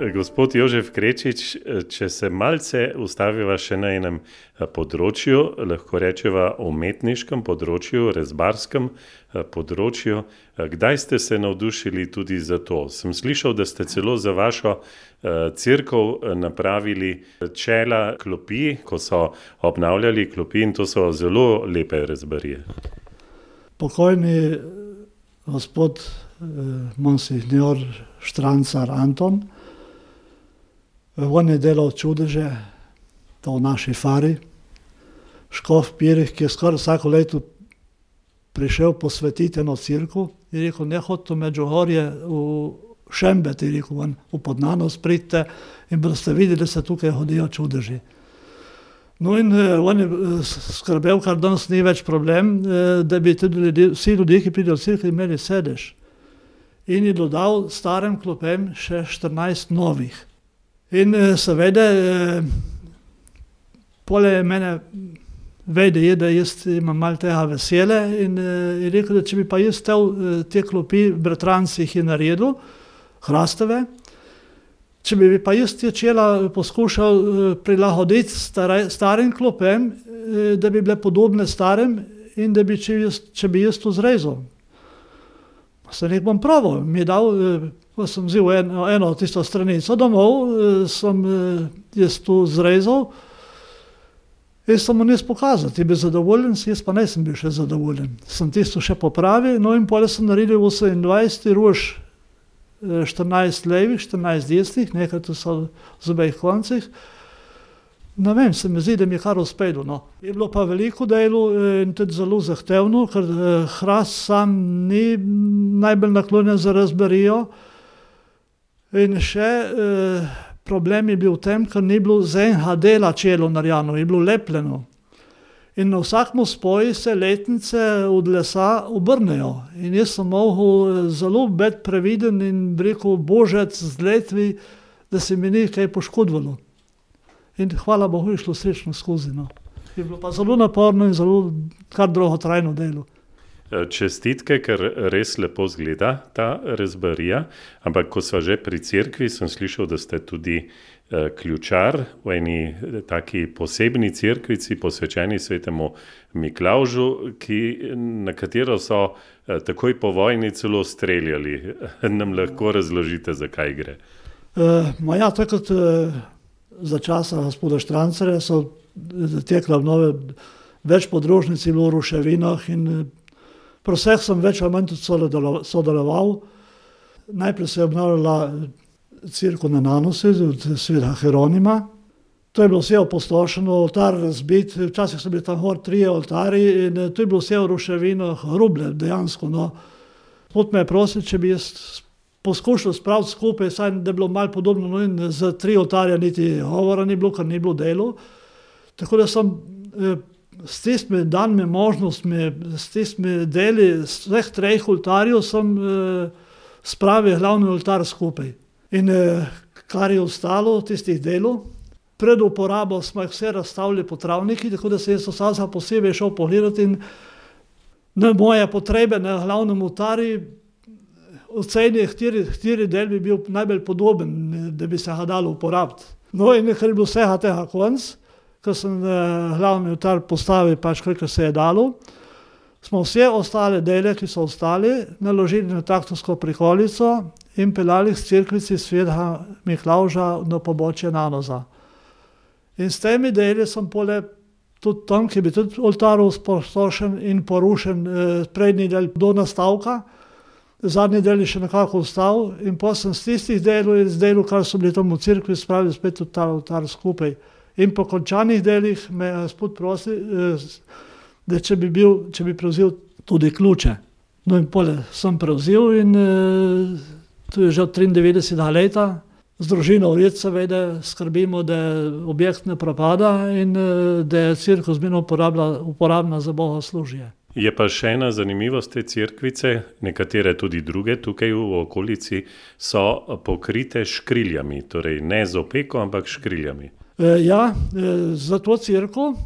Gospod Jožef Krečič, če se malce ustaviva še na enem področju, lahko rečeva umetniškem področju, rezbarskem področju, kdaj ste se navdušili tudi za to? Sem slišal, da ste celo za vašo cerkev napravili čela klopi, ko so obnavljali klopi, in to so zelo lepe rezbarije. Pokojni gospod monsignor Štrancar Anton, on je delal čudeže, to v naši fari, škof Pirih, ki je skoraj vsako leto prišel posvetiti eno cerkev, je rekel, ne hodite v Medžugorje, v Šembet, je rekel, v Podnanos pridite in boste videli, da se tukaj hodijo čudeži. No in on je skrbel, kar danes ni več problem, da bi tudi vsi ljudje, ki pridejo v cerkev, imeli sedež. In je dodal starem klopem še 14 novih. In seveda, poleg mene vede je, da jaz imam malo tega vesele in je rekel, da če bi pa jaz te klopi bratrancih je naredil, hrastove, če bi pa jaz te čela poskušal prilagoditi starim klopem, da bi bile podobne starem in da bi, če bi jaz to zrezal. Sem rekel, bom probal. Mi je dal, ko sem vzel eno tisto stranico domov, sem jaz to zrezal in sem mu nis pokazal. Ti bi zadovoljen, jaz pa nisem bil še zadovoljen. Sem tisto še popravil, no in potem sem naredil 28 rož, 14 levih, 14 desnih, nekaj tu so z obeh koncih. Ne vem, se mi zdi, da mi je kar uspelo, no. Je bilo pa veliko delo in tudi zelo zahtevno, ker hrast sam ni najbolj naklonjen za razbarijo. In še problem je bil v tem, ker ni bilo z enega dela čelo narejeno, je bilo lepljeno. In na vsakem spoju se letnice od lesa obrnejo. In jaz sem mogel zelo biti previden in rekel, božec z letvi, da se mi ni kaj poškodovalo. In hvala Bogu je šlo srečno skozi. No. Je bilo pa zelo naporno in zelo kar dolgotrajno delo. Čestitke, ker res lepo zgleda ta rezbarija, ampak ko sva že pri cerkvi, sem slišal, da ste tudi ključar v eni taki posebni cerkvici, posvečeni svetemu Miklavžu, na katero so takoj po vojni celo streljali. Nam lahko razložite, zakaj gre? Ja, takrat za časa gospoda Štrancarja so tekla obnove več podrožnic v ruševinah in pri vseh sem več ali manj tudi sodeloval. Najprej se je obnavljala cerkev na Nanosi od sveta Hieronima. To je bilo vse opustošeno, oltar razbit, včasih so bili tam gor 3 oltarji in to je bilo vse v ruševinah, ruble dejansko. No. Pot me je prosil, če bi jaz poskušal spraviti skupaj, saj da je bilo malo podobno, no in za 3 oltarja niti govora ni bilo, ker ni bilo delo. Tako da sem s tistimi danimi možnostmi, s tistimi deli vseh 3 oltarjev sem spravil glavni oltar skupaj. In kar je ostalo tistih delov, pred uporabo smo jih vse razstavili po travniki, tako da se jaz vsaka posebej šel pogledati in na moje potrebe na glavnem oltarju ocenil, kateri del bi bil najbolj podoben, da bi se ga dalo uporabiti. No in ker je bilo vsega tega konc, ko sem glavni oltar postavil pač, koliko se je dalo, smo vse ostale dele, ki so ostali, naložili na traktorsko prikolico in peljali s cerkvici svetega Miklavža na pobočje Nanoza. In s temi deli sem poleg tudi tam, ki bi tudi oltar spustošen in porušen, prednji del do nastavka, zadnji del je še nekako ostal in potem sem s tistih delov in z delov, kar so bili tam v cerkvi, spravili spet tudi ta oltar skupaj. In po končanih delih me je gospod prosil, da če bi prevzel tudi ključe. No in potem sem prevzel in tu je že od 93 leta. Z družino vred seveda skrbimo, da objekt ne propada in da je cerkev zmerno uporabna za bogoslužje. Je pa še ena zanimivost te cerkvice, nekatere tudi druge tukaj v okolici, so pokrite škriljami, torej ne z opeko, ampak škriljami. Ja, za to cerkev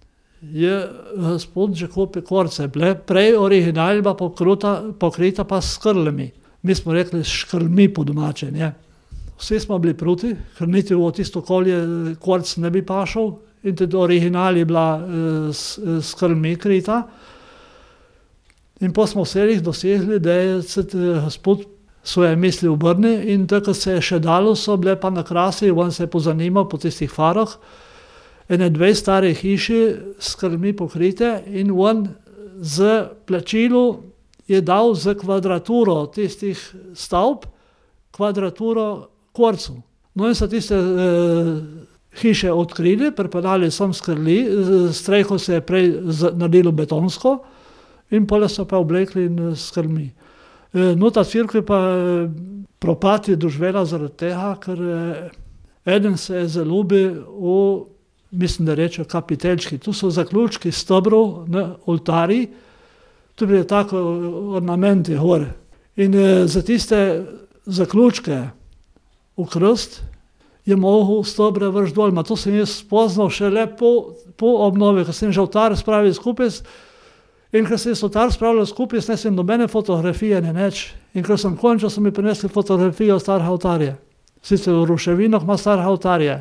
je gospod Žakob Korce, prej originalna pokrita pa s škrljami. Mi smo rekli škrljmi po domače, ne? vsi smo bili proti, ker niti v tisto okolje kvarc ne bi pašel in tudi original je bila s krmmi krita. In pa smo vseh dosegli, da je gospod svoje misli obrnil in tako se je še dalo, so bile pa na Krasi, on se je pozanimal po tistih farah, ene 2 stare hiši s krmmi pokrite in on z plačilo je dal za kvadraturo tistih stavb, kvadraturo kvarcu. No in so tiste hiše odkrili, pripeljali sem skrli, streho se je prej naredilo betonsko in pole so pa oblekli in skrmi. No, ta cerkev pa propad je doživela zaradi tega, ker eden se je zaljubil v, mislim, da reče kapiteljčki. Tu so zaključki stebrov na oltarji, tu bili tako ornamenti gore. In za tiste zaključke v krst je mogel stebre vrš dol. Ma to sem jaz spoznal šele po obnovi, ko sem že oltar spravil skupaj. In ker sem oltar spravil skupaj, ne sem nobene fotografije, ne neč. In ker sem končal, so mi prinesli fotografijo starega oltarja. Sicer v ruševinah ima starega oltarja.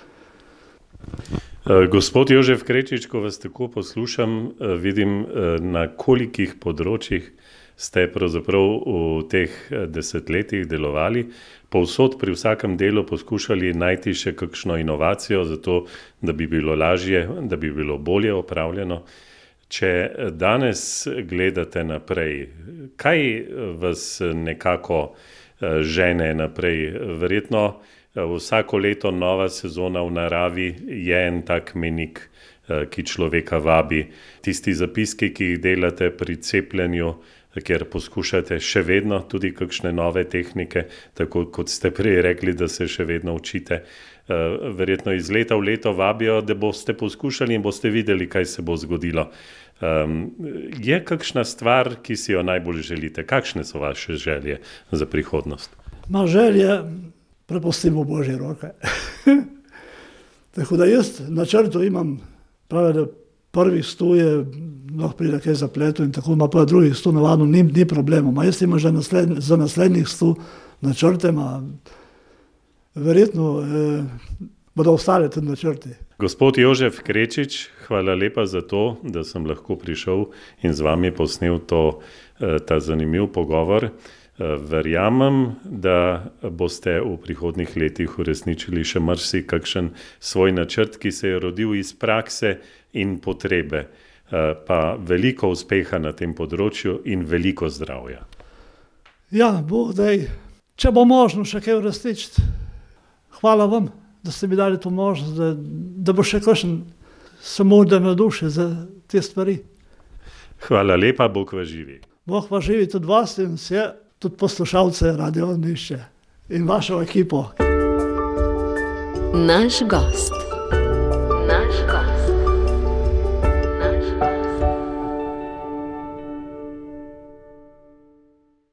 Gospod Jožef Krečič, ko vas tako poslušam, vidim, na kolikih področjih ste pravzaprav v teh desetletjih delovali. Povsod pri vsakem delu poskušali najti še kakšno inovacijo, zato da bi bilo lažje, da bi bilo bolje opravljeno. Če danes gledate naprej, kaj vas nekako žene naprej? Verjetno vsako leto nova sezona v naravi je en tak mejnik, ki človeka vabi. Tisti zapiski, ki jih delate pri cepljenju, kjer poskušate še vedno tudi kakšne nove tehnike, tako kot ste prej rekli, da se še vedno učite. Verjetno iz leta v leto vabijo, da boste poskušali in boste videli, kaj se bo zgodilo. Je kakšna stvar, ki si jo najbolj želite? Kakšne so vaše želje za prihodnost? Ma želje prepustimo v Božje roke. Tako da jaz načrto imam, pravi, da prvih 100 je, lahko pride kaj zapletu in tako, ma pa drugih 100 navadno ni problemov. Ma jaz imam že za naslednjih 100 načrte, ma verjetno bodo ostale tudi načrti. Gospod Jožef Krečič, hvala lepa za to, da sem lahko prišel in z vami posnel ta zanimiv pogovor. Verjamem, da boste v prihodnjih letih uresničili še marsikakšen svoj načrt, ki se je rodil iz prakse in potrebe. Pa veliko uspeha na tem področju in veliko zdravja. Ja, Bog daj, če bo možno še kaj uresničiti. Hvala vam, da ste mi dali to možnost, da bo še kakšen samo da na duši za te stvari. Hvala lepa, Bog vas živi. Bog vas živi tudi vas in vse, tudi poslušalce Radio Nišče in vašo ekipo. Naš gost.